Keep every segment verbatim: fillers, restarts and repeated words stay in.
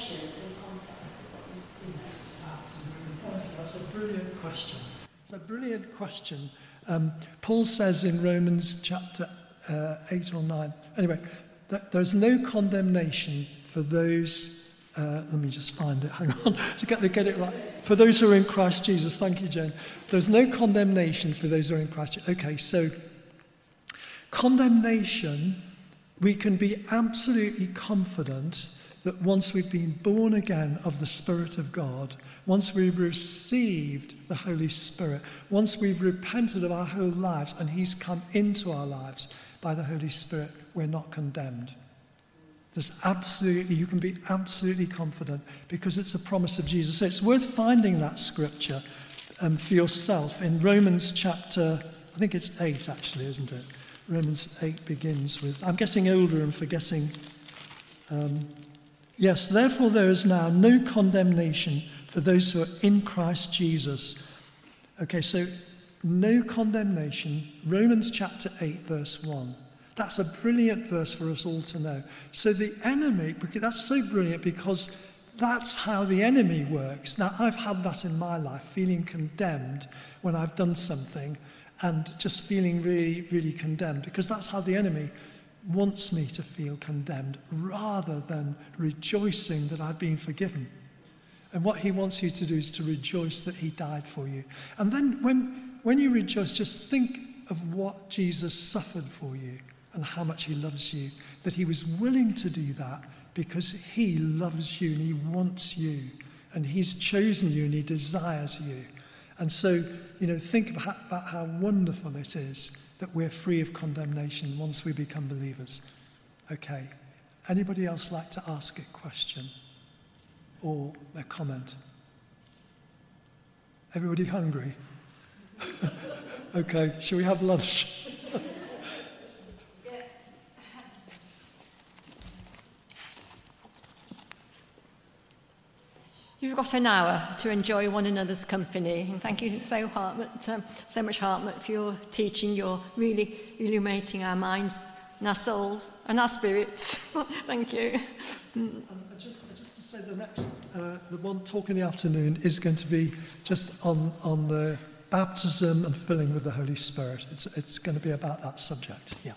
question in context of what you speak? That's a brilliant question. It's a brilliant question. Um, Paul says in Romans chapter uh, eight or nine, anyway, that there's no condemnation for those, uh, let me just find it, hang on, to get, to get it right. For those who are in Christ Jesus, thank you, Jane. There's no condemnation for those who are in Christ Jesus. Okay, so condemnation, we can be absolutely confident that once we've been born again of the Spirit of God, once we've received the Holy Spirit, once we've repented of our whole lives and he's come into our lives by the Holy Spirit, we're not condemned. There's absolutely, you can be absolutely confident because it's a promise of Jesus. So it's worth finding that scripture um, for yourself in Romans chapter, I think it's eight actually, isn't it? Romans eight begins with, I'm getting older and forgetting. Um, yes, therefore there is now no condemnation for those who are in Christ Jesus. Okay, so no condemnation, Romans chapter eight, verse one. That's a brilliant verse for us all to know. So the enemy, that's so brilliant because that's how the enemy works. Now, I've had that in my life, feeling condemned when I've done something and just feeling really, really condemned because that's how the enemy wants me to feel condemned rather than rejoicing that I've been forgiven. And what he wants you to do is to rejoice that he died for you. And then when, when you rejoice, just think of what Jesus suffered for you and how much he loves you, that he was willing to do that because he loves you and he wants you and he's chosen you and he desires you. And so, you know, think about, about how wonderful it is that we're free of condemnation once we become believers. Okay. Anybody else like to ask a question or a comment? Everybody hungry? Okay, shall we have lunch? Yes. You've got an hour to enjoy one another's company, and thank you so, Hartmut, um, so much, Hartmut, for your teaching. You're really illuminating our minds and our souls and our spirits. Thank you. Um, just, just to say, the next, uh, the one talk in the afternoon is going to be just on on the baptism and filling with the Holy Spirit. It's it's going to be about that subject. Yeah.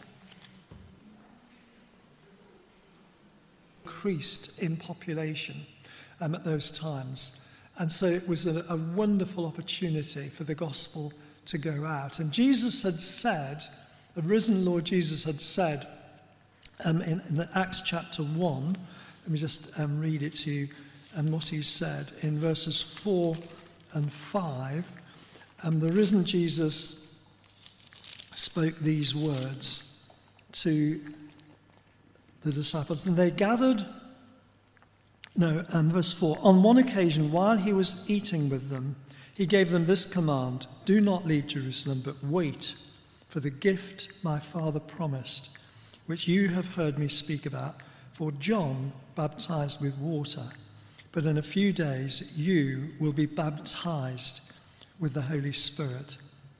Increased in population um, at those times, and so it was a, a wonderful opportunity for the gospel to go out. And Jesus had said, the risen Lord Jesus had said um, in, in the Acts chapter one. Let me just um, read it to you, and what he said in verses four and five. Um, the risen Jesus spoke these words to the disciples, and they gathered, no, um, verse four, on one occasion while he was eating with them, he gave them this command: do not leave Jerusalem, but wait for the gift my Father promised, which you have heard me speak about. For John baptized with water, but in a few days you will be baptized with the Holy Spirit.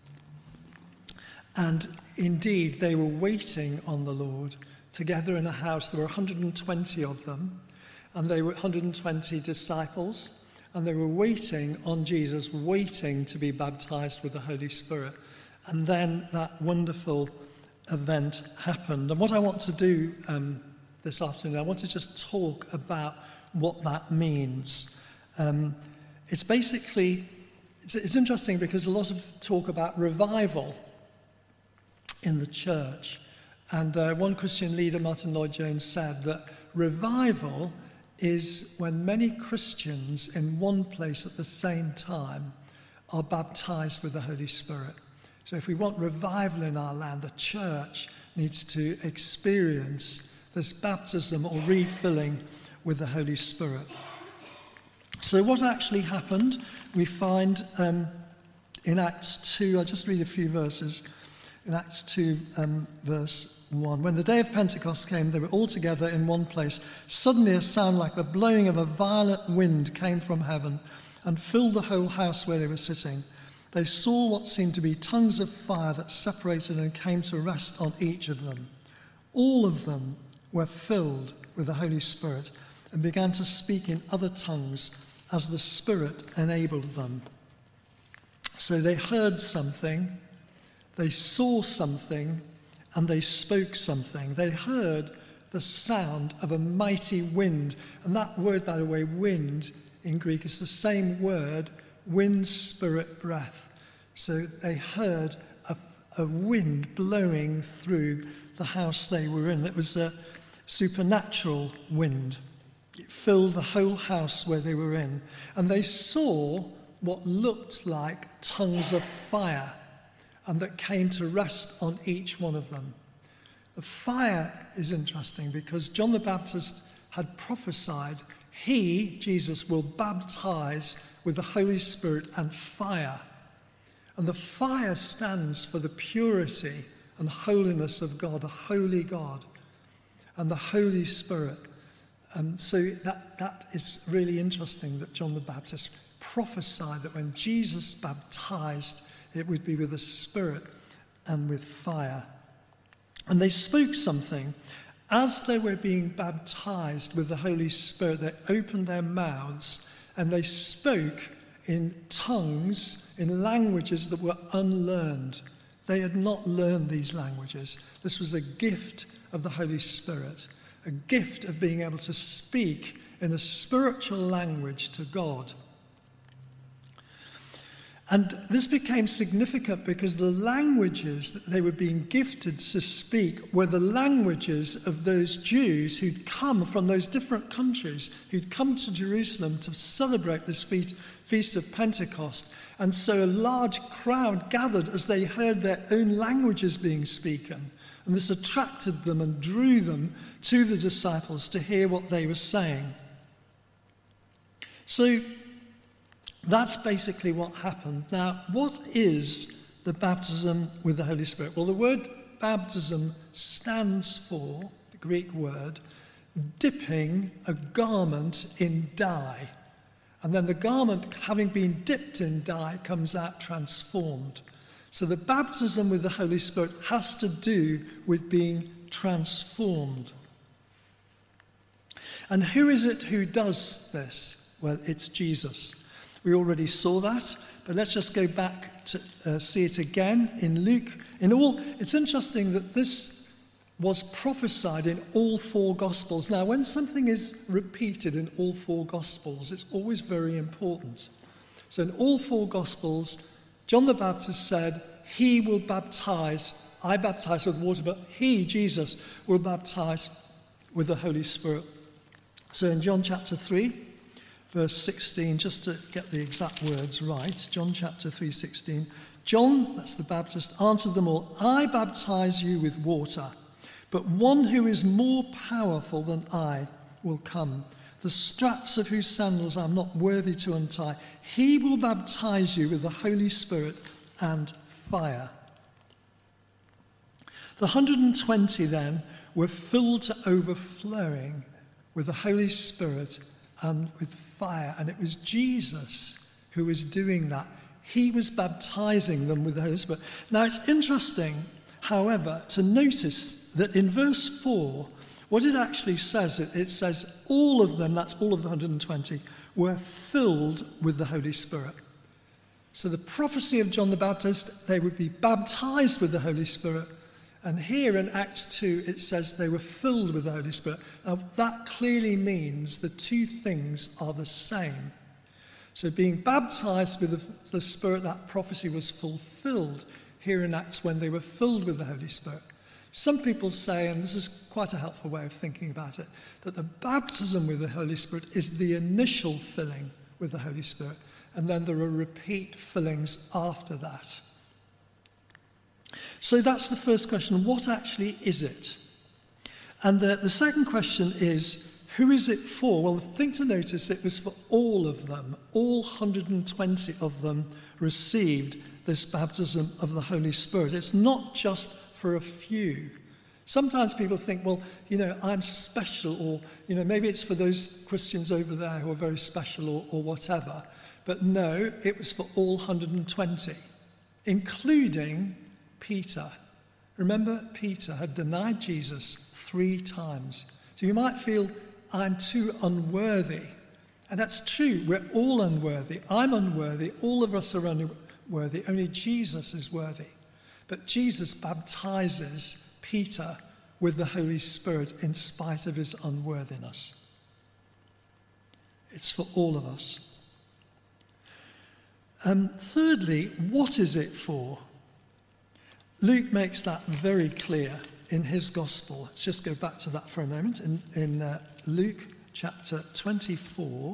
And indeed, they were waiting on the Lord together in a house. There were one hundred twenty of them, and they were one hundred twenty disciples, and they were waiting on Jesus, waiting to be baptized with the Holy Spirit. And then that wonderful event happened. And what I want to do um, this afternoon, I want to just talk about what that means. Um, it's basically, it's, it's interesting because a lot of talk about revival in the church. And uh, one Christian leader, Martin Lloyd-Jones, said that revival is when many Christians in one place at the same time are baptized with the Holy Spirit. So if we want revival in our land, the church needs to experience this baptism or refilling with the Holy Spirit. So what actually happened, we find um, in Acts two, I'll just read a few verses. In Acts two, um, verse one, when the day of Pentecost came, they were all together in one place. Suddenly a sound like the blowing of a violent wind came from heaven and filled the whole house where they were sitting. They saw what seemed to be tongues of fire that separated and came to rest on each of them. All of them were filled with the Holy Spirit and began to speak in other tongues as the Spirit enabled them. So they heard something, they saw something, and they spoke something. They heard the sound of a mighty wind. And that word, by the way, wind in Greek, is the same word, wind, spirit, breath. So they heard a, a wind blowing through the house they were in. It was a supernatural wind. It filled the whole house where they were in. And they saw what looked like tongues of fire, and that came to rest on each one of them. The fire is interesting because John the Baptist had prophesied he, Jesus, will baptize with the Holy Spirit and fire. And the fire stands for the purity and holiness of God, a holy God, and the Holy Spirit. Um, so that, that is really interesting that John the Baptist prophesied that when Jesus baptized, it would be with the Spirit and with fire. And they spoke something. As they were being baptized with the Holy Spirit, they opened their mouths and they spoke in tongues, in languages that were unlearned. They had not learned these languages. This was a gift of the Holy Spirit, a gift of being able to speak in a spiritual language to God. And this became significant because the languages that they were being gifted to speak were the languages of those Jews who'd come from those different countries, who'd come to Jerusalem to celebrate this feast of Pentecost. And so a large crowd gathered as they heard their own languages being spoken. And this attracted them and drew them to the disciples to hear what they were saying. So that's basically what happened. Now, what is the baptism with the Holy Spirit? Well, the word baptism stands for, the Greek word, dipping a garment in dye. And then the garment, having been dipped in dye, comes out transformed. So the baptism with the Holy Spirit has to do with being transformed. And who is it who does this? Well, it's Jesus. We already saw that, but let's just go back to uh, see it again in Luke. In all, it's interesting that this was prophesied in all four Gospels. Now, when something is repeated in all four Gospels, it's always very important. So in all four Gospels, John the Baptist said, he will baptize, I baptize with water, but he, Jesus, will baptize with the Holy Spirit. So in John chapter three, verse sixteen, just to get the exact words right, John chapter three, sixteen. John, that's the Baptist, answered them all, I baptize you with water, but one who is more powerful than I will come, the straps of whose sandals I am not worthy to untie. He will baptize you with the Holy Spirit and fire. The one hundred twenty then were filled to overflowing with the Holy Spirit and with fire. And it was Jesus who was doing that. He was baptizing them with the Holy Spirit. Now it's interesting, however, to notice that in verse four, what it actually says, it, it says all of them, that's all of the one hundred twenty, were filled with the Holy Spirit. So the prophecy of John the Baptist, they would be baptized with the Holy Spirit. And here in Acts two, it says they were filled with the Holy Spirit. Now, that clearly means the two things are the same. So being baptized with the, the Spirit, that prophecy was fulfilled here in Acts when they were filled with the Holy Spirit. Some people say, and this is quite a helpful way of thinking about it, that the baptism with the Holy Spirit is the initial filling with the Holy Spirit, and then there are repeat fillings after that. So that's the first question. What actually is it? And the, the second question is, who is it for? Well, the thing to notice, it was for all of them. All one hundred twenty of them received this baptism of the Holy Spirit. It's not just for a few. Sometimes people think, well, you know, I'm special, or, you know, maybe it's for those Christians over there who are very special, or, or whatever. But no, it was for all one hundred twenty, including Peter. Remember, Peter had denied Jesus three times. So you might feel I'm too unworthy. And that's true. We're all unworthy. I'm unworthy. All of us are unworthy. Only Jesus is worthy. But Jesus baptizes Peter with the Holy Spirit in spite of his unworthiness. It's for all of us. Um, thirdly, what is it for? Luke makes that very clear in his gospel. Let's just go back to that for a moment. In, in uh, Luke chapter twenty-four,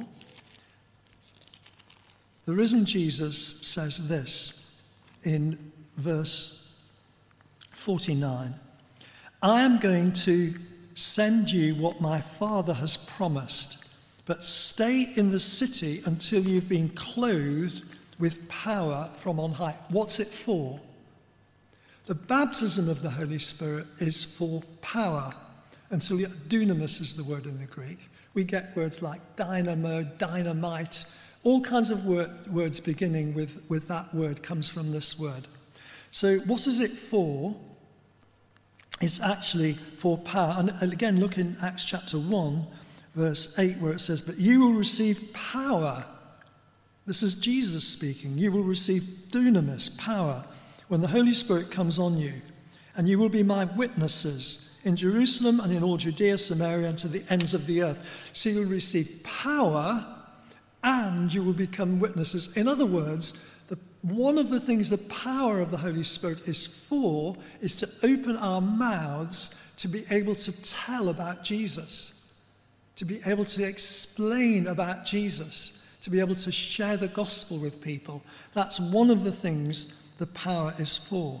the risen Jesus says this in verse forty-nine. I am going to send you what my Father has promised, but stay in the city until you've been clothed with power from on high. What's it for? The baptism of the Holy Spirit is for power. Until you, dunamis is the word in the Greek. We get words like dynamo, dynamite, all kinds of word, words beginning with, with that word comes from this word. So what is it for? It's actually for power. And again, look in Acts chapter one, verse eight, where it says, but you will receive power. This is Jesus speaking. You will receive dunamis, power, when the Holy Spirit comes on you. And you will be my witnesses in Jerusalem and in all Judea, Samaria, and to the ends of the earth. So you will receive power and you will become witnesses. In other words, the, one of the things the power of the Holy Spirit is for is to open our mouths to be able to tell about Jesus, to be able to explain about Jesus, to be able to share the gospel with people. That's one of the things the power is for.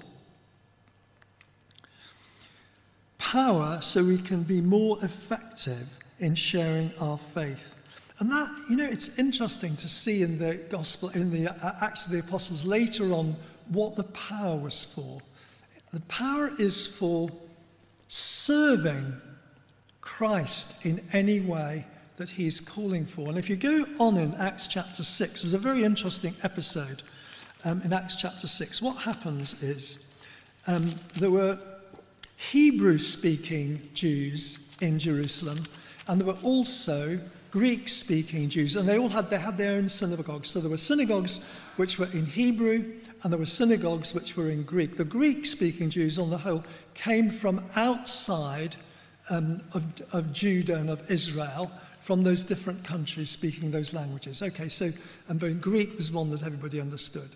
Power so we can be more effective in sharing our faith. And that, you know, it's interesting to see in the gospel, in the Acts of the Apostles later on, what the power was for. The power is for serving Christ in any way that he's calling for. And if you go on in Acts chapter six, there's a very interesting episode um, in Acts chapter six. What happens is um, there were Hebrew-speaking Jews in Jerusalem, and there were also Greek-speaking Jews, and they all had they had their own synagogues. So there were synagogues which were in Hebrew, and there were synagogues which were in Greek. The Greek-speaking Jews, on the whole, came from outside um, of, of Judah and of Israel, from those different countries speaking those languages. Okay, so and but Greek was one that everybody understood.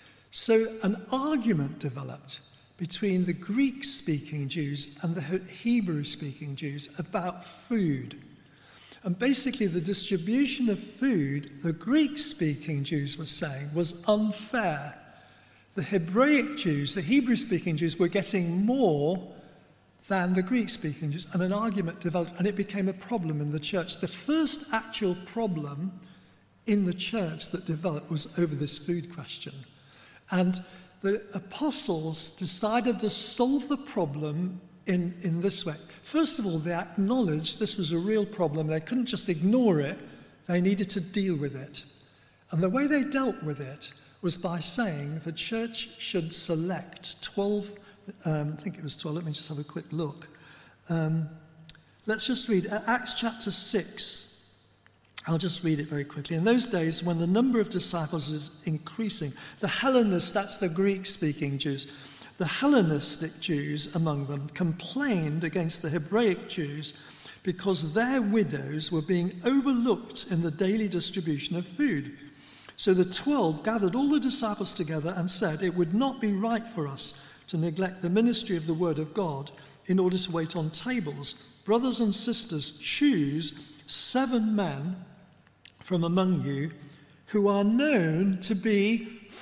So an argument developed between the Greek-speaking Jews and the Hebrew-speaking Jews about food. And basically the distribution of food, the Greek-speaking Jews were saying, was unfair. The Hebraic Jews, the Hebrew-speaking Jews, were getting more than the Greek-speaking Jews, and an argument developed, and it became a problem in the church. The first actual problem in the church that developed was over this food question. And the apostles decided to solve the problem in, in this way. First of all, they acknowledged this was a real problem. They couldn't just ignore it. They needed to deal with it. And the way they dealt with it was by saying the church should select twelve, um, I think it was twelve, let me just have a quick look. Um, let's just read Acts chapter six. I'll just read it very quickly. In those days, when the number of disciples was increasing, the Hellenists, that's the Greek-speaking Jews, the Hellenistic Jews among them complained against the Hebraic Jews because their widows were being overlooked in the daily distribution of food. So the twelve gathered all the disciples together and said, it would not be right for us to neglect the ministry of the word of God in order to wait on tables. Brothers and sisters, choose seven men from among you who are known to be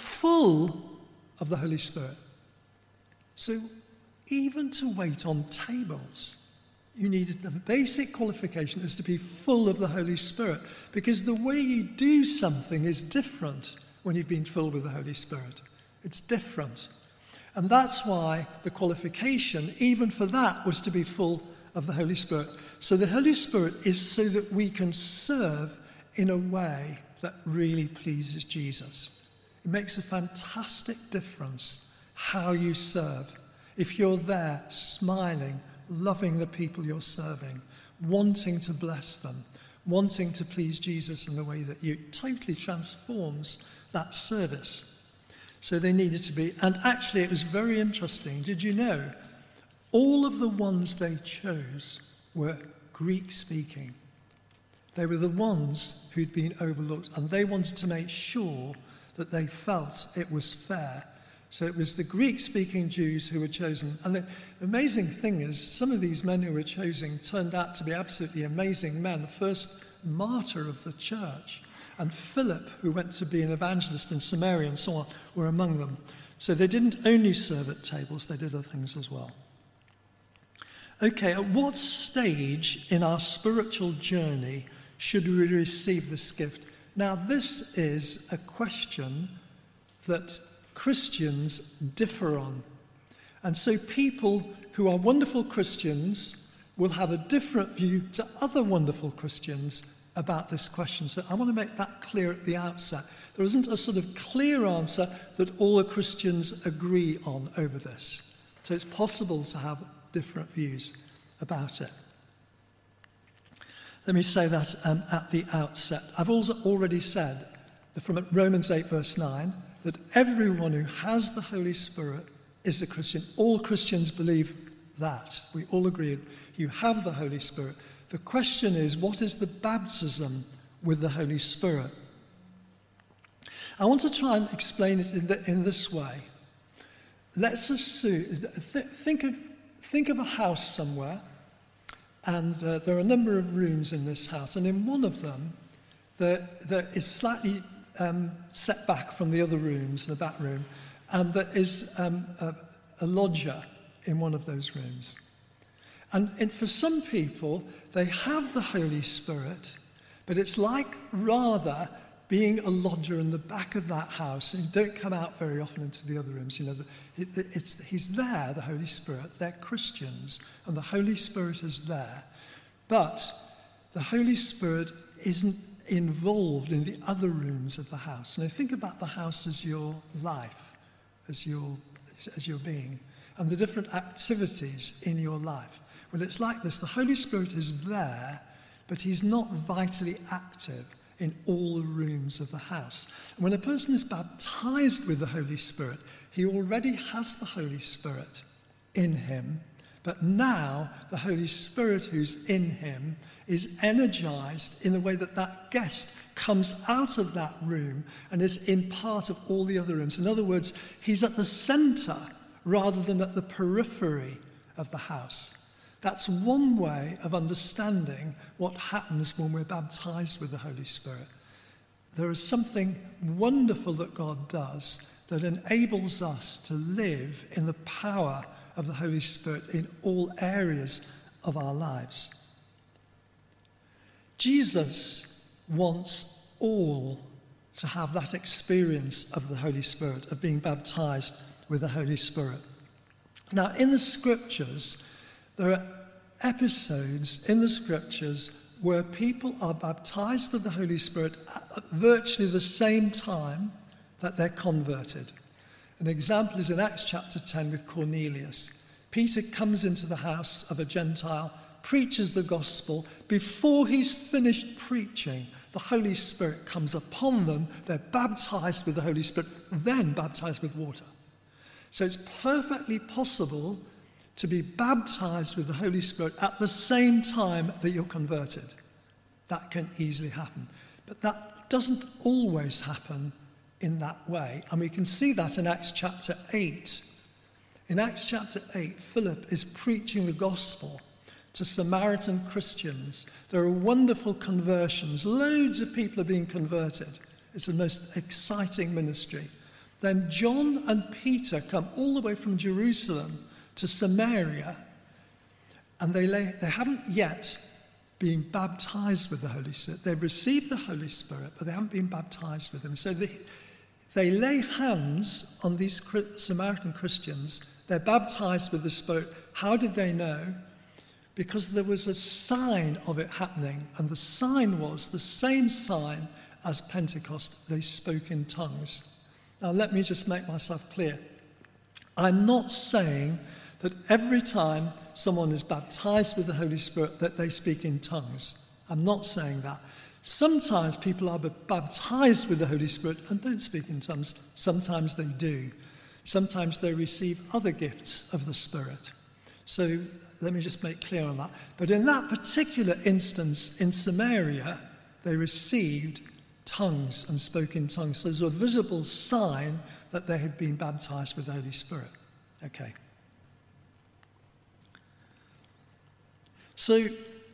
full of the Holy Spirit. So even to wait on tables, you need the basic qualification is to be full of the Holy Spirit, because the way you do something is different when you've been filled with the Holy Spirit. It's different. And that's why the qualification, even for that, was to be full of the Holy Spirit. So the Holy Spirit is so that we can serve in a way that really pleases Jesus. It makes a fantastic difference how you serve. If you're there smiling, loving the people you're serving, wanting to bless them, wanting to please Jesus in the way that you totally transforms that service. So they needed to be, and actually it was very interesting. Did you know all of the ones they chose were Greek speaking? They were the ones who'd been overlooked, and they wanted to make sure that they felt it was fair. So it was the Greek-speaking Jews who were chosen. And the amazing thing is, some of these men who were chosen turned out to be absolutely amazing men. The first martyr of the church, and Philip, who went to be an evangelist in Samaria and so on, were among them. So they didn't only serve at tables, they did other things as well. Okay, at what stage in our spiritual journey should we receive this gift? Now, this is a question that Christians differ on. And so people who are wonderful Christians will have a different view to other wonderful Christians about this question. So I want to make that clear at the outset. There isn't a sort of clear answer that all the Christians agree on over this. So it's possible to have different views about it. Let me say that um, at the outset. I've also already said that from Romans eight verse nine, that everyone who has the Holy Spirit is a Christian. All Christians believe that. We all agree you have the Holy Spirit. The question is, what is the baptism with the Holy Spirit? I want to try and explain it in, the, in this way. Let's assume, th- think of, think of a house somewhere, and uh, there are a number of rooms in this house, and in one of them, there, there is slightly um, set back from the other rooms, the back room, and there is um, a, a lodger in one of those rooms. And, and for some people, they have the Holy Spirit, but it's like rather being a lodger in the back of that house, and you don't come out very often into the other rooms. You know, it, it's, he's there, the Holy Spirit. They're Christians, and the Holy Spirit is there. But the Holy Spirit isn't involved in the other rooms of the house. Now think about the house as your life, as your, as your being, and the different activities in your life. Well, it's like this. The Holy Spirit is there, but he's not vitally active in all the rooms of the house. And when a person is baptized with the Holy Spirit, he already has the Holy Spirit in him, but now the Holy Spirit who's in him is energized in the way that that guest comes out of that room and is in part of all the other rooms. In other words, he's at the center rather than at the periphery of the house. That's one way of understanding what happens when we're baptized with the Holy Spirit. There is something wonderful that God does that enables us to live in the power of the Holy Spirit in all areas of our lives. Jesus wants all to have that experience of the Holy Spirit, of being baptized with the Holy Spirit. Now, in the scriptures, there are episodes in the scriptures where people are baptized with the Holy Spirit at virtually the same time that they're converted. An example is in Acts chapter ten with Cornelius. Peter comes into the house of a Gentile, preaches the gospel. Before he's finished preaching, the Holy Spirit comes upon them. They're baptized with the Holy Spirit, then baptized with water. So it's perfectly possible to be baptized with the Holy Spirit at the same time that you're converted. That can easily happen. But that doesn't always happen in that way. And we can see that in Acts chapter eight. In Acts chapter eight, Philip is preaching the gospel to Samaritan Christians. There are wonderful conversions. Loads of people are being converted. It's the most exciting ministry. Then John and Peter come all the way from Jerusalem to Samaria, and they, lay, they haven't yet been baptized with the Holy Spirit. They've received the Holy Spirit, but they haven't been baptized with him. So they, they lay hands on these Samaritan Christians. They're baptized with the Spirit. How did they know? Because there was a sign of it happening, and the sign was the same sign as Pentecost. They spoke in tongues. Now let me just make myself clear. I'm not saying that every time someone is baptized with the Holy Spirit that they speak in tongues. I'm not saying that. Sometimes people are baptized with the Holy Spirit and don't speak in tongues. Sometimes they do. Sometimes they receive other gifts of the Spirit. So let me just make clear on that. But in that particular instance in Samaria, they received tongues and spoke in tongues. So there's a visible sign that they had been baptized with the Holy Spirit. Okay. So,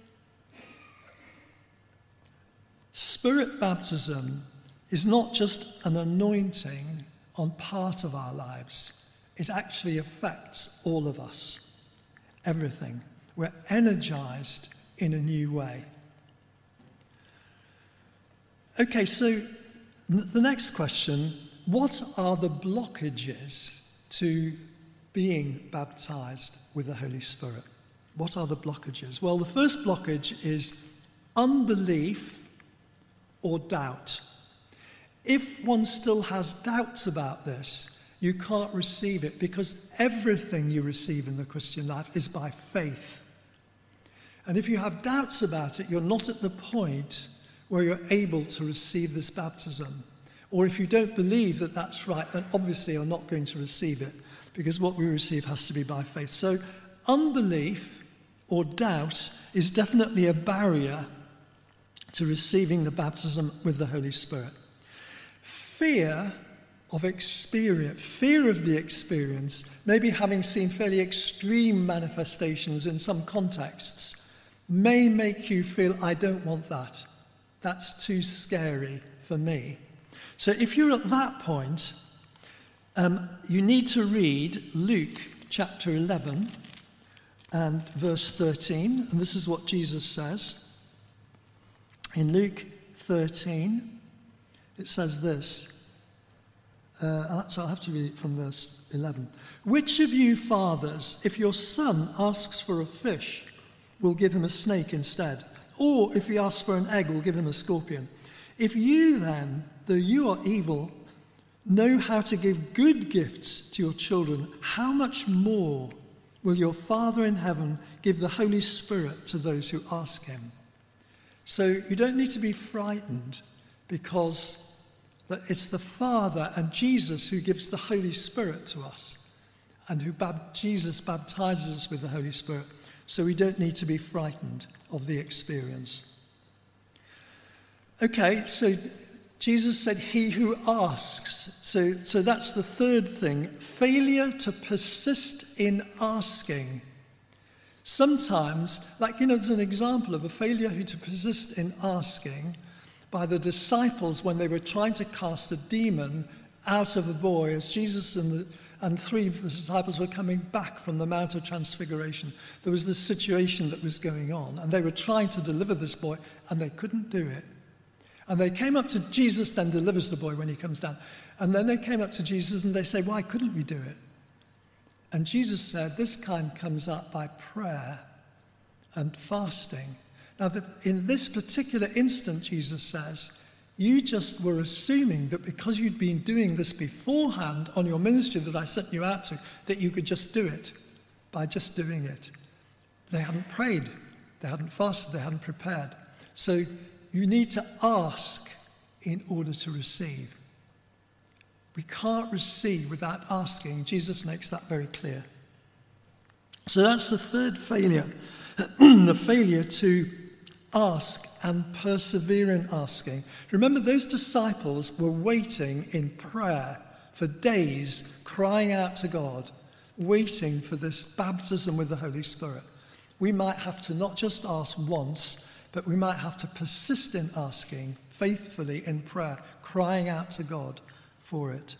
Spirit baptism is not just an anointing on part of our lives. It actually affects all of us, everything. We're energized in a new way. Okay, so the next question, what are the blockages to being baptized with the Holy Spirit? What are the blockages? Well, the first blockage is unbelief or doubt. If one still has doubts about this, you can't receive it, because everything you receive in the Christian life is by faith. And if you have doubts about it, you're not at the point where you're able to receive this baptism. Or if you don't believe that that's right, then obviously you're not going to receive it, because what we receive has to be by faith. So unbelief or doubt is definitely a barrier to receiving the baptism with the Holy Spirit. Fear of experience, fear of the experience, maybe having seen fairly extreme manifestations in some contexts, may make you feel, I don't want that. That's too scary for me. So if you're at that point, um, you need to read Luke chapter eleven and verse thirteen. And this is what Jesus says. In Luke thirteen, it says this. Uh, so I'll have to read it from verse eleven. Which of you fathers, if your son asks for a fish, will give him a snake instead? Or if he asks for an egg, will give him a scorpion? If you then, though you are evil, know how to give good gifts to your children, how much more will your Father in heaven give the Holy Spirit to those who ask him? So you don't need to be frightened, because it's the Father and Jesus who gives the Holy Spirit to us, and who bab- Jesus baptizes us with the Holy Spirit. So we don't need to be frightened of the experience. Okay, so Jesus said, he who asks. So, so that's the third thing. Failure to persist in asking. Sometimes, like, you know, there's an example of a failure to persist in asking by the disciples when they were trying to cast a demon out of a boy, as Jesus and the and three of the disciples were coming back from the Mount of Transfiguration. There was this situation that was going on, and they were trying to deliver this boy, and they couldn't do it. And they came up to Jesus, then delivers the boy when he comes down. And then they came up to Jesus, and they say, why couldn't we do it? And Jesus said, this kind comes up by prayer and fasting. Now, in this particular instant, Jesus says, you just were assuming that because you'd been doing this beforehand on your ministry that I sent you out to, that you could just do it by just doing it. They hadn't prayed, they hadn't fasted, they hadn't prepared. So you need to ask in order to receive. We can't receive without asking. Jesus makes that very clear. So that's the third failure, the failure to ask and persevere in asking. Remember, those disciples were waiting in prayer for days, crying out to God, waiting for this baptism with the Holy Spirit. We might have to not just ask once, but we might have to persist in asking faithfully in prayer, crying out to God for it.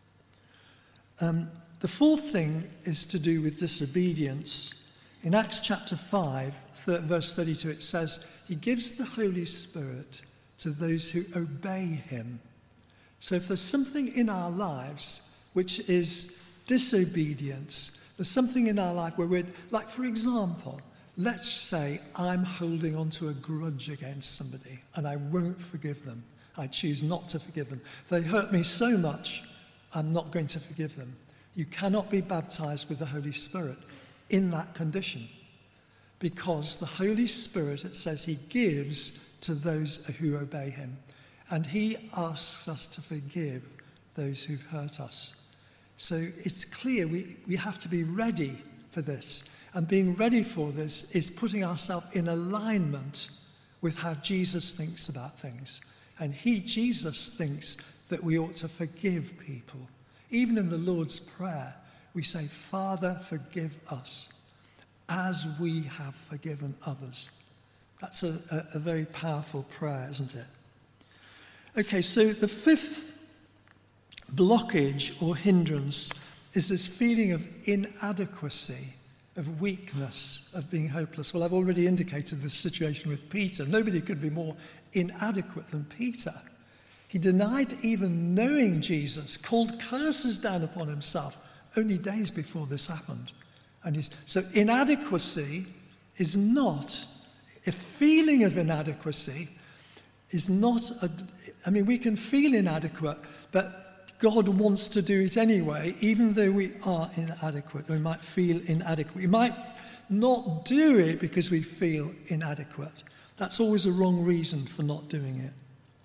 Um, the fourth thing is to do with disobedience. In Acts chapter five, verse thirty-two, it says, he gives the Holy Spirit to those who obey him. So if there's something in our lives which is disobedience, there's something in our life where we're, like for example, let's say I'm holding on to a grudge against somebody and I won't forgive them. I choose not to forgive them. They hurt me so much, I'm not going to forgive them. You cannot be baptized with the Holy Spirit in that condition. Because the Holy Spirit, it says, he gives to those who obey him. And he asks us to forgive those who've hurt us. So it's clear we, we have to be ready for this. And being ready for this is putting ourselves in alignment with how Jesus thinks about things. And he, Jesus, thinks that we ought to forgive people. Even in the Lord's Prayer, we say, Father, forgive us as we have forgiven others. That's a, a, a very powerful prayer, isn't it? Okay, so the fifth blockage or hindrance is this feeling of inadequacy, of weakness, of being hopeless. Well, I've already indicated this situation with Peter. Nobody could be more inadequate than Peter. He denied even knowing Jesus, called curses down upon himself only days before this happened. And he's, so inadequacy is not, a feeling of inadequacy is not, a, I mean, we can feel inadequate, but God wants to do it anyway, even though we are inadequate. We might feel inadequate. We might not do it because we feel inadequate. That's always a wrong reason for not doing it.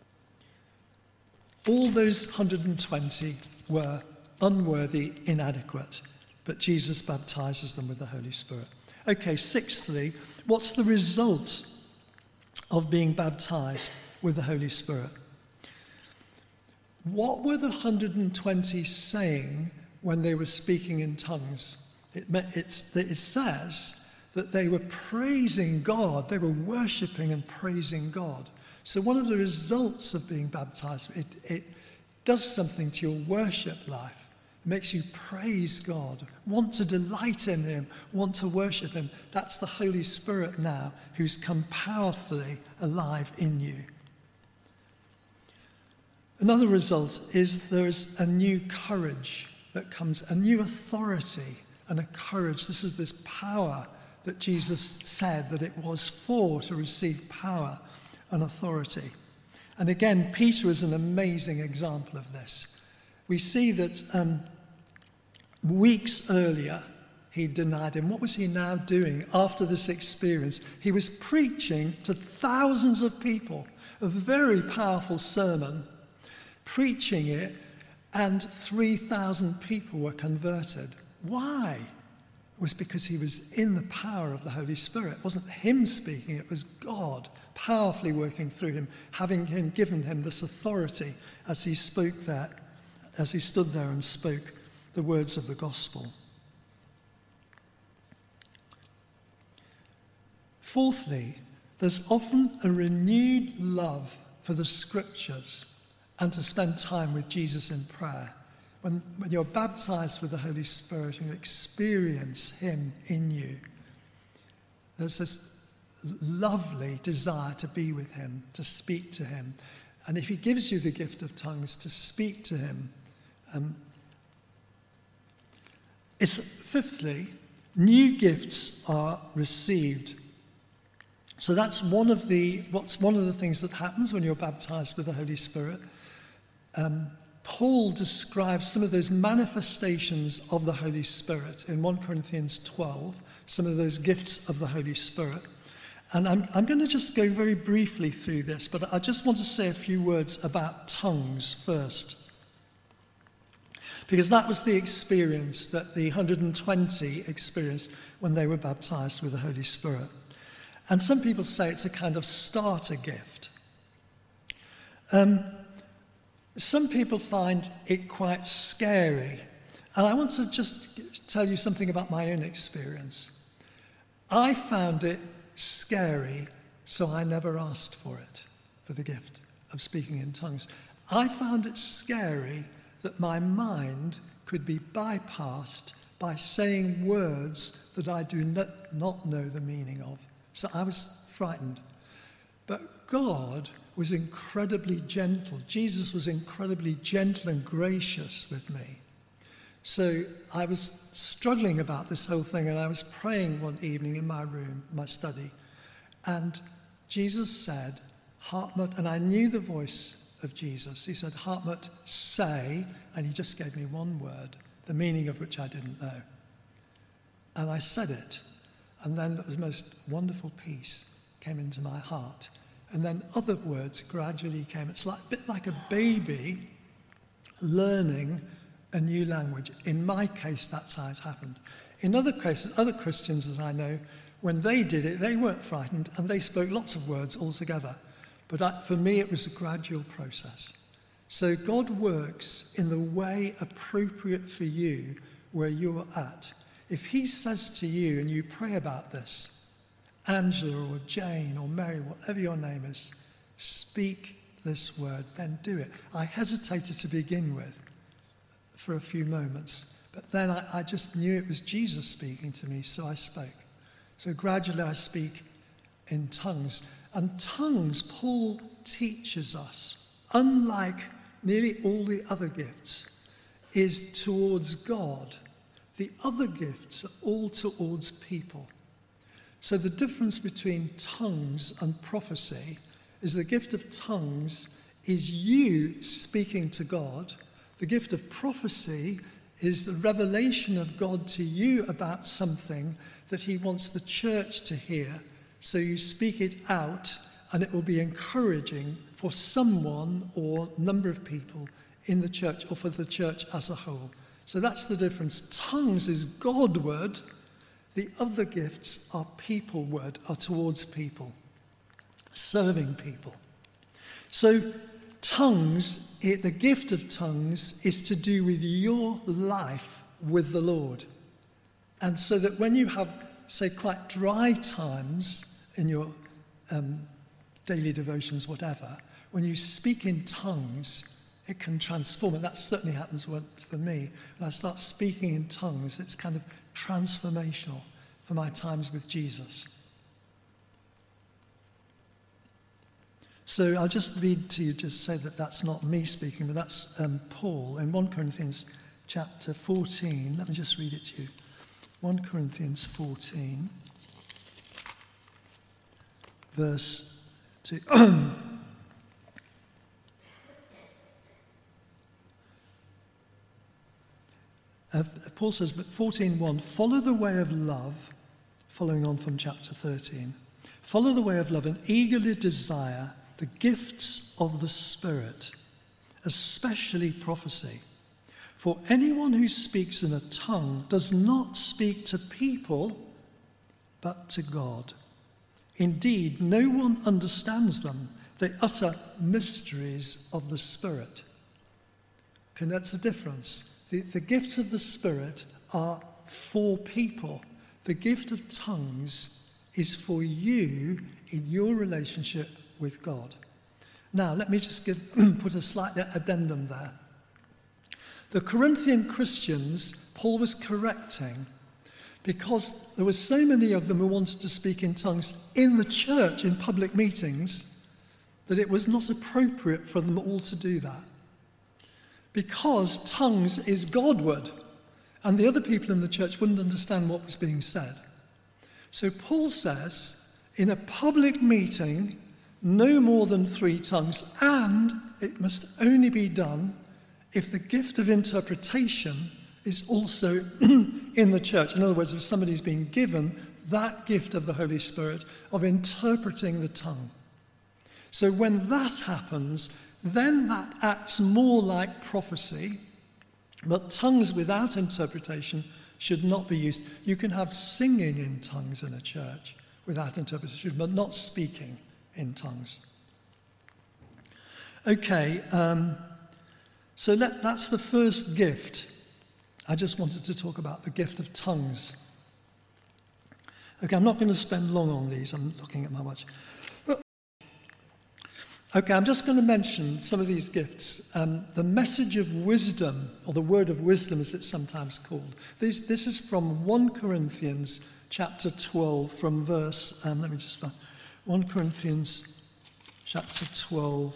All those one hundred twenty were unworthy, inadequate, but Jesus baptizes them with the Holy Spirit. Okay, sixthly, what's the result of being baptized with the Holy Spirit? What were the one hundred twenty saying when they were speaking in tongues? It, it's, it says that they were praising God. They were worshipping and praising God. So one of the results of being baptized, it, it does something to your worship life. It makes you praise God, want to delight in him, want to worship him. That's the Holy Spirit now who's come powerfully alive in you. Another result is there's a new courage that comes, a new authority and a courage. This is this power that Jesus said that it was for, to receive power and authority. And again, Peter is an amazing example of this. We see that um, weeks earlier, he denied him. What was he now doing after this experience? He was preaching to thousands of people, a very powerful sermon, preaching it, and three thousand people were converted. Why? It was because he was in the power of the Holy Spirit. It wasn't him speaking, it was God powerfully working through him, having him given him this authority as he spoke there, as he stood there and spoke the words of the gospel. Fourthly, there's often a renewed love for the scriptures and to spend time with Jesus in prayer. When, when you're baptized with the Holy Spirit and you experience him in you, there's this lovely desire to be with him, to speak to him. And if he gives you the gift of tongues, to speak to him. Um, it's fifthly, new gifts are received. So that's one of the what's one of the things that happens when you're baptized with the Holy Spirit. Um, Paul describes some of those manifestations of the Holy Spirit in First Corinthians twelve, some of those gifts of the Holy Spirit. And I'm, I'm going to just go very briefly through this, but I just want to say a few words about tongues first. Because that was the experience that the one hundred twenty experienced when they were baptized with the Holy Spirit. And some people say it's a kind of starter gift. Um, some people find it quite scary. And I want to just tell you something about my own experience. I found it scary, so I never asked for it, for the gift of speaking in tongues. I found it scary that my mind could be bypassed by saying words that I do not know the meaning of. So I was frightened. But God was incredibly gentle. Jesus was incredibly gentle and gracious with me. So I was struggling about this whole thing, and I was praying one evening in my room, my study, and Jesus said, Hartmut, and I knew the voice of Jesus. He said, Hartmut, say, and he just gave me one word, the meaning of which I didn't know. And I said it. And then the most wonderful peace came into my heart. And then other words gradually came. It's like, a bit like a baby learning a new language. In my case, that's how it happened. In other cases, other Christians that I know, when they did it, they weren't frightened and they spoke lots of words altogether. But I, for me, it was a gradual process. So God works in the way appropriate for you where you're at. If he says to you, and you pray about this, Angela or Jane or Mary, whatever your name is, speak this word, then do it. I hesitated to begin with for a few moments, but then I, I just knew it was Jesus speaking to me, so I spoke. So gradually I speak in tongues. And tongues, Paul teaches us, unlike nearly all the other gifts, is towards God. The other gifts are all towards people. So the difference between tongues and prophecy is the gift of tongues is you speaking to God. The gift of prophecy is the revelation of God to you about something that he wants the church to hear. So you speak it out and it will be encouraging for someone or number of people in the church or for the church as a whole. So that's the difference. Tongues is God word. The other gifts are people word, are towards people, serving people. So tongues, it, the gift of tongues is to do with your life with the Lord. And so that when you have, say, quite dry times in your um, daily devotions, whatever, when you speak in tongues, it can transform. And that certainly happens for me. When I start speaking in tongues, it's kind of transformational for my times with Jesus. So I'll just read to you, just say that that's not me speaking, but that's um, Paul in First Corinthians chapter fourteen. Let me just read it to you. First Corinthians fourteen, verse two. Uh, Paul says, but fourteen one, follow the way of love, following on from chapter thirteen. Follow the way of love and eagerly desire the gifts of the Spirit, especially prophecy. For anyone who speaks in a tongue does not speak to people, but to God. Indeed, no one understands them. They utter mysteries of the Spirit. Okay, that's a difference. The, the gifts of the Spirit are for people. The gift of tongues is for you in your relationship with God. Now, let me just give, put a slight addendum there. The Corinthian Christians, Paul was correcting because there were so many of them who wanted to speak in tongues in the church, in public meetings, that it was not appropriate for them all to do that. Because tongues is God word, and the other people in the church wouldn't understand what was being said. So Paul says, in a public meeting, no more than three tongues, and it must only be done if the gift of interpretation is also in the church. In other words, if somebody's been given that gift of the Holy Spirit of interpreting the tongue. So when that happens, then that acts more like prophecy, but tongues without interpretation should not be used. You can have singing in tongues in a church without interpretation, but not speaking in tongues. Okay, um, so that, that's the first gift. I just wanted to talk about the gift of tongues. Okay, I'm not going to spend long on these. I'm looking at my watch. Okay, I'm just going to mention some of these gifts. Um, the message of wisdom, or the word of wisdom as it's sometimes called. This, this is from First Corinthians chapter twelve, from verse, um, let me just find, First Corinthians chapter twelve,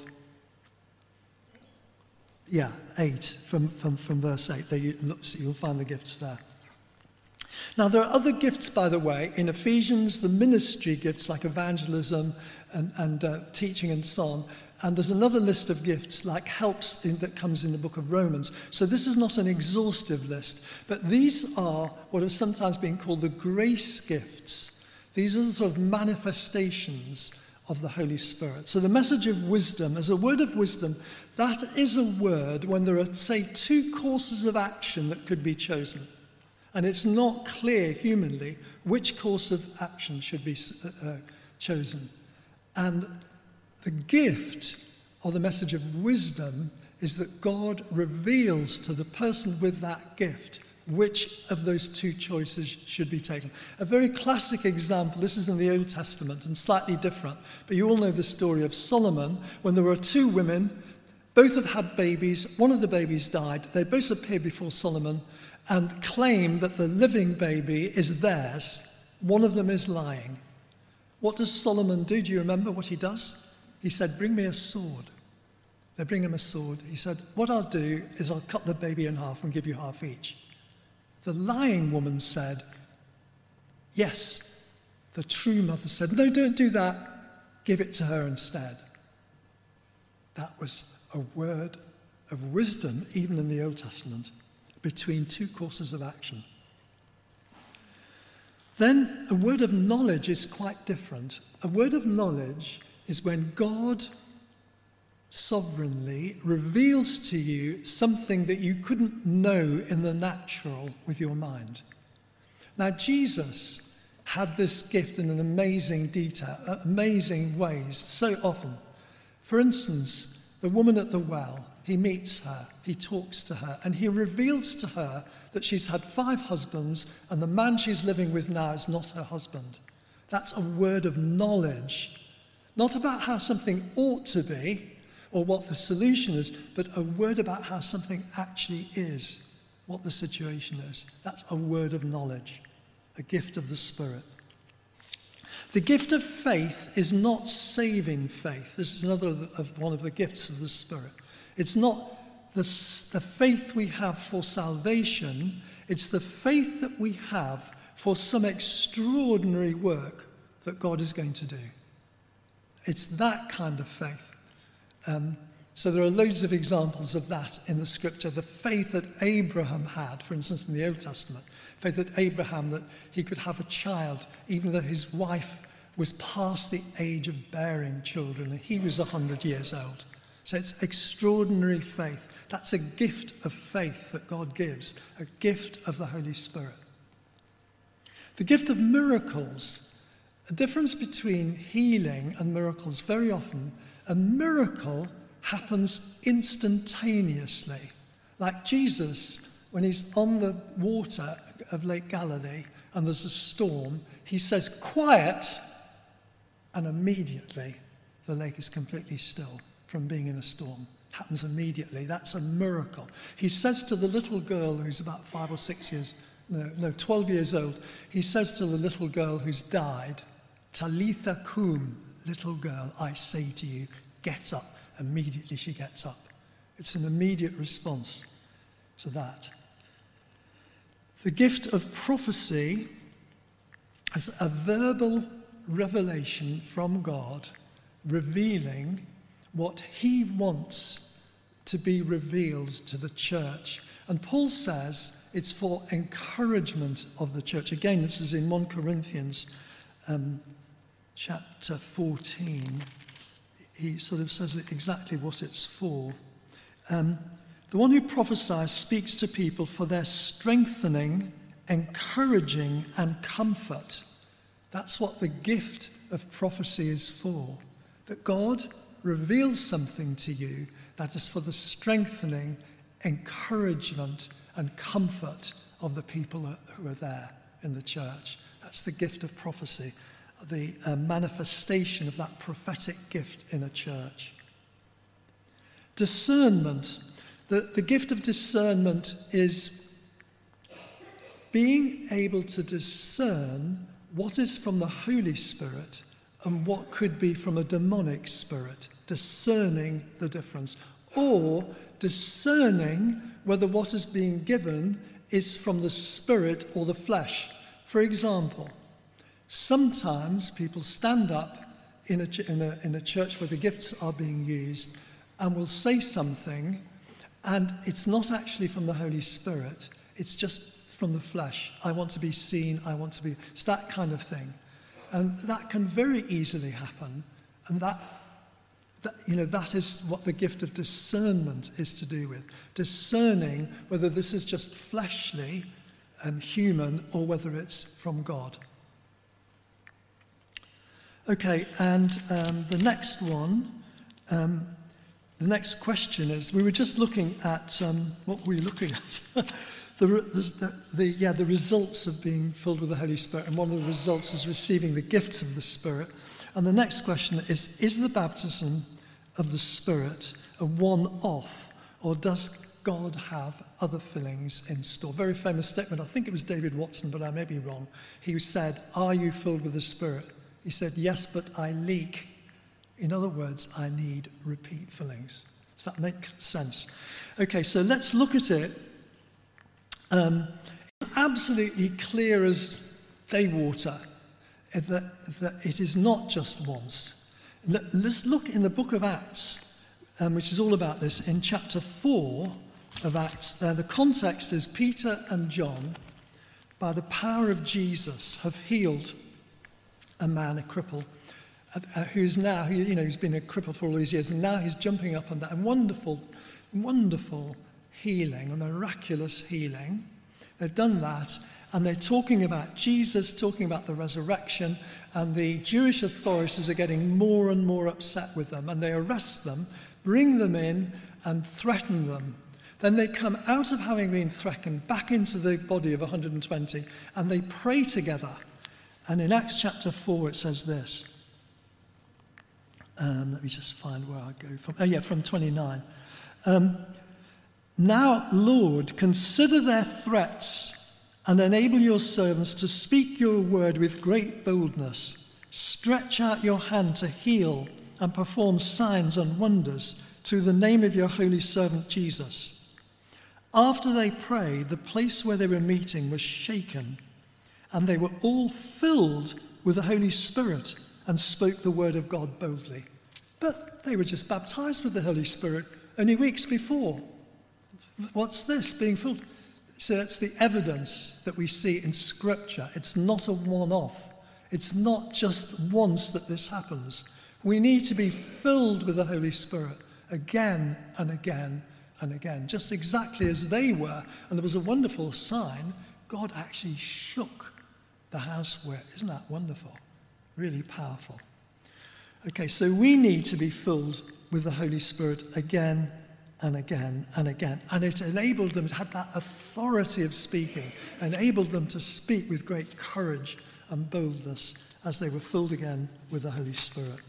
yeah, eight, from, from, from verse eight. There you, look, so you'll find the gifts there. Now, there are other gifts, by the way, in Ephesians, the ministry gifts like evangelism and, and uh, teaching and so on. and there's another list of gifts like helps in, that comes in the book of Romans. So this is not an exhaustive list, but these are what have sometimes been called the grace gifts. These are the sort of manifestations of the Holy Spirit. So the message of wisdom, as a word of wisdom, that is a word when there are, say, two courses of action that could be chosen. And it's not clear humanly which course of action should be uh, chosen. And the gift of the message of wisdom is that God reveals to the person with that gift which of those two choices should be taken. A very classic example, this is in the Old Testament and slightly different, but you all know the story of Solomon when there were two women, both have had babies, one of the babies died, they both appear before Solomon and claim that the living baby is theirs. One of them is lying. What does Solomon do? Do you remember what he does? He said, bring me a sword. They bring him a sword. He said, what I'll do is I'll cut the baby in half and give you half each. The lying woman said, yes. The true mother said, no, don't do that. Give it to her instead. That was a word of wisdom, even in the Old Testament, between two courses of action. Then a word of knowledge is quite different. A word of knowledge is when God sovereignly reveals to you something that you couldn't know in the natural with your mind. Now, Jesus had this gift in an amazing detail, amazing ways, so often. For instance, the woman at the well, he meets her, he talks to her, and he reveals to her that she's had five husbands and the man she's living with now is not her husband. That's a word of knowledge, not about how something ought to be or what the solution is, but a word about how something actually is, what the situation is. That's a word of knowledge, a gift of the Spirit. The gift of faith is not saving faith. This is another of one of the gifts of the Spirit. It's not the, the faith we have for salvation, it's the faith that we have for some extraordinary work that God is going to do. It's that kind of faith. Um, so there are loads of examples of that in the scripture. The faith that Abraham had, for instance, in the Old Testament, faith that Abraham, that he could have a child, even though his wife was past the age of bearing children, and he was one hundred years old. So it's extraordinary faith. That's a gift of faith that God gives, a gift of the Holy Spirit. The gift of miracles, a difference between healing and miracles. Very often, a miracle happens instantaneously. Like Jesus, when he's on the water of Lake Galilee and there's a storm, he says, quiet, and immediately the lake is completely still from being in a storm. Happens immediately. That's a miracle. He says to the little girl who's about five or six years, no, no, twelve years old, he says to the little girl who's died, Talitha cum, little girl, I say to you, get up. Immediately she gets up. It's an immediate response to that. The gift of prophecy is a verbal revelation from God revealing what he wants to be revealed to the church. And Paul says it's for encouragement of the church. Again, this is in First Corinthians um, chapter fourteen. He sort of says exactly what it's for. Um, the one who prophesies speaks to people for their strengthening, encouraging, and comfort. That's what the gift of prophecy is for. That God reveals something to you that is for the strengthening, encouragement, and comfort of the people who are there in the church. That's the gift of prophecy, the uh, manifestation of that prophetic gift in a church. Discernment. The, the gift of discernment is being able to discern what is from the Holy Spirit and what could be from a demonic spirit, discerning the difference, or discerning whether what is being given is from the spirit or the flesh. For example, sometimes people stand up in a, ch- in a, in a church where the gifts are being used and will say something, and it's not actually from the Holy Spirit, it's just from the flesh. I want to be seen, I want to be... It's that kind of thing. And that can very easily happen, and that, that you know, that is what the gift of discernment is to do with. Discerning whether this is just fleshly and human or whether it's from God. Okay, and um, the next one, um, the next question is, we were just looking at, um, what were we looking at? the, the, the, yeah, the results of being filled with the Holy Spirit, and one of the results is receiving the gifts of the Spirit. And the next question is, is the baptism of the Spirit a one-off, or does God have other fillings in store? Very famous statement, I think it was David Watson, but I may be wrong. He said, are you filled with the Spirit? He said, yes, but I leak. In other words, I need repeat fillings. Does that make sense? Okay, so let's look at it. Um, it's absolutely clear as day water that, that it is not just once. Let, let's look in the book of Acts, um, which is all about this, in chapter four of Acts. There, the context is Peter and John, by the power of Jesus, have healed a man, a cripple, uh, who's now, who, you know, he's been a cripple for all these years, and now he's jumping up and down. Wonderful, wonderful healing, a miraculous healing. They've done that, and they're talking about Jesus, talking about the resurrection, and the Jewish authorities are getting more and more upset with them, and they arrest them, bring them in, and threaten them. Then they come out of having been threatened back into the body of one hundred twenty, and they pray together. And in Acts chapter four, it says this. Um, let me just find where I go from. Oh, yeah, from twenty-nine. Um, now, Lord, consider their threats and enable your servants to speak your word with great boldness. Stretch out your hand to heal and perform signs and wonders through the name of your holy servant Jesus. After they prayed, the place where they were meeting was shaken, and they were all filled with the Holy Spirit and spoke the word of God boldly. But they were just baptized with the Holy Spirit only weeks before. What's this, being filled? So that's the evidence that we see in Scripture. It's not a one-off. It's not just once that this happens. We need to be filled with the Holy Spirit again and again and again, just exactly as they were. And there was a wonderful sign. God actually shook the house where, isn't that wonderful? Really powerful. Okay, so we need to be filled with the Holy Spirit again and again and again. And it enabled them, it had that authority of speaking, enabled them to speak with great courage and boldness as they were filled again with the Holy Spirit.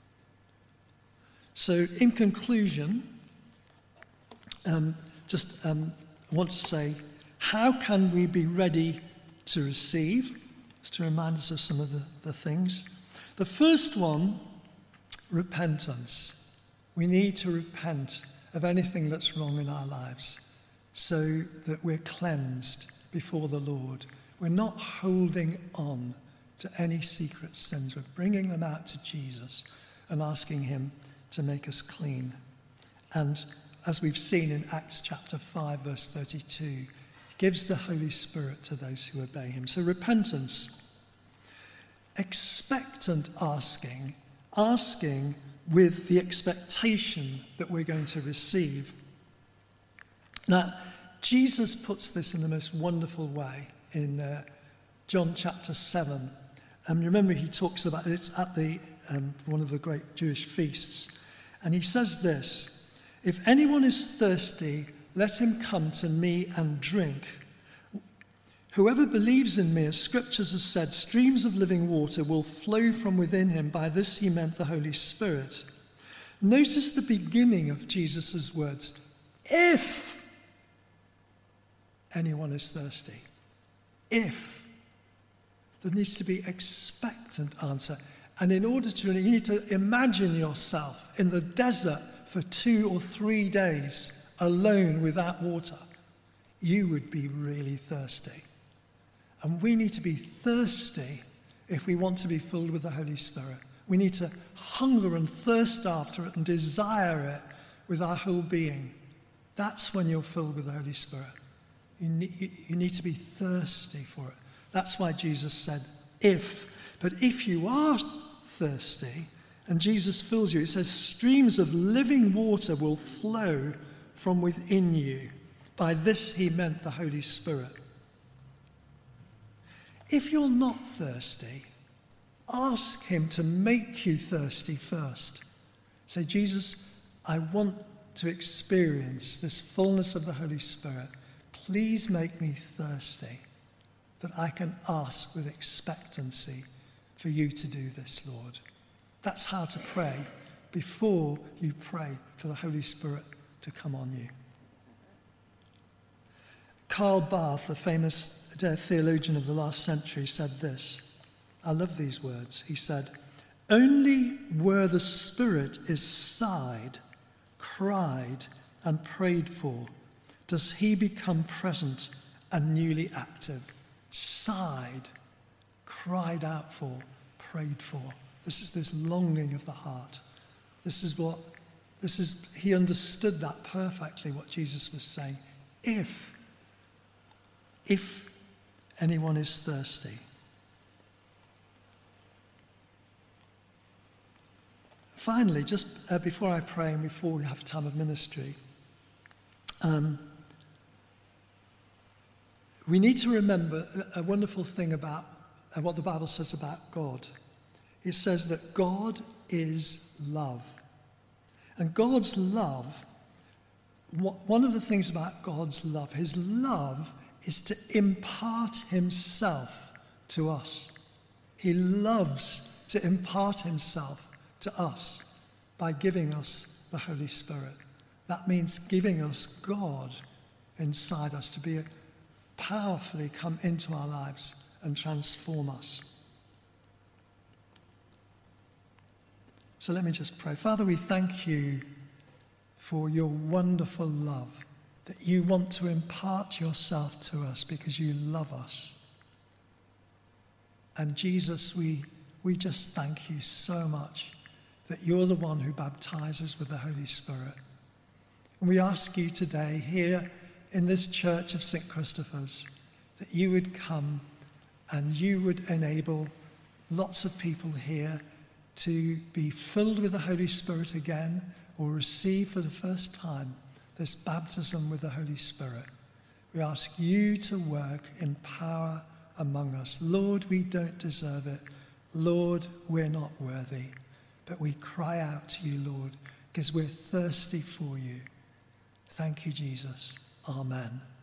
So in conclusion, um, just um, I want to say, how can we be ready to receive? Just to remind us of some of the, the things. The first one, repentance. We need to repent of anything that's wrong in our lives so that we're cleansed before the Lord. We're not holding on to any secret sins. We're bringing them out to Jesus and asking him to make us clean. And as we've seen in Acts chapter five, verse thirty-two, gives the Holy Spirit to those who obey him. So repentance, expectant asking, asking with the expectation that we're going to receive. Now, Jesus puts this in the most wonderful way in uh, John chapter seven. And um, remember, he talks about, it's at the um, one of the great Jewish feasts. And he says this, if anyone is thirsty, let him come to me and drink. Whoever believes in me, as scriptures have said, streams of living water will flow from within him. By this he meant the Holy Spirit. Notice the beginning of Jesus' words. If anyone is thirsty. If. There needs to be expectant answer. And in order to, you need to imagine yourself in the desert for two or three days alone without water. You would be really thirsty. And we need to be thirsty if we want to be filled with the Holy Spirit. We need to hunger and thirst after it and desire it with our whole being. That's when you're filled with the Holy Spirit. You need, you need to be thirsty for it. That's why Jesus said, if. But if you are thirsty and Jesus fills you, it says streams of living water will flow from within you. By this he meant the Holy Spirit. If you're not thirsty, ask him to make you thirsty first. Say, Jesus, I want to experience this fullness of the Holy Spirit. Please make me thirsty, that I can ask with expectancy for you to do this, Lord. That's how to pray before you pray for the Holy Spirit to come on you. Karl Barth, the famous theologian of the last century, said this. I love these words. He said, only where the Spirit is sighed, cried, and prayed for does he become present and newly active. Sighed, cried out for, prayed for. This is this longing of the heart. This is what, this is, he understood that perfectly, what Jesus was saying. If, if anyone is thirsty. Finally, just uh, before I pray and before we have a time of ministry, um, we need to remember a wonderful thing about uh, what the Bible says about God. It says that God is love. And God's love, one of the things about God's love, his love is to impart himself to us. He loves to impart himself to us by giving us the Holy Spirit. That means giving us God inside us to be powerfully come into our lives and transform us. So let me just pray. Father, we thank you for your wonderful love, that you want to impart yourself to us because you love us. And Jesus, we, we just thank you so much that you're the one who baptizes with the Holy Spirit. And we ask you today here in this church of Saint Christopher's that you would come and you would enable lots of people here to be filled with the Holy Spirit again or receive for the first time this baptism with the Holy Spirit. We ask you to work in power among us. Lord, we don't deserve it. Lord, we're not worthy. But we cry out to you, Lord, because we're thirsty for you. Thank you, Jesus. Amen.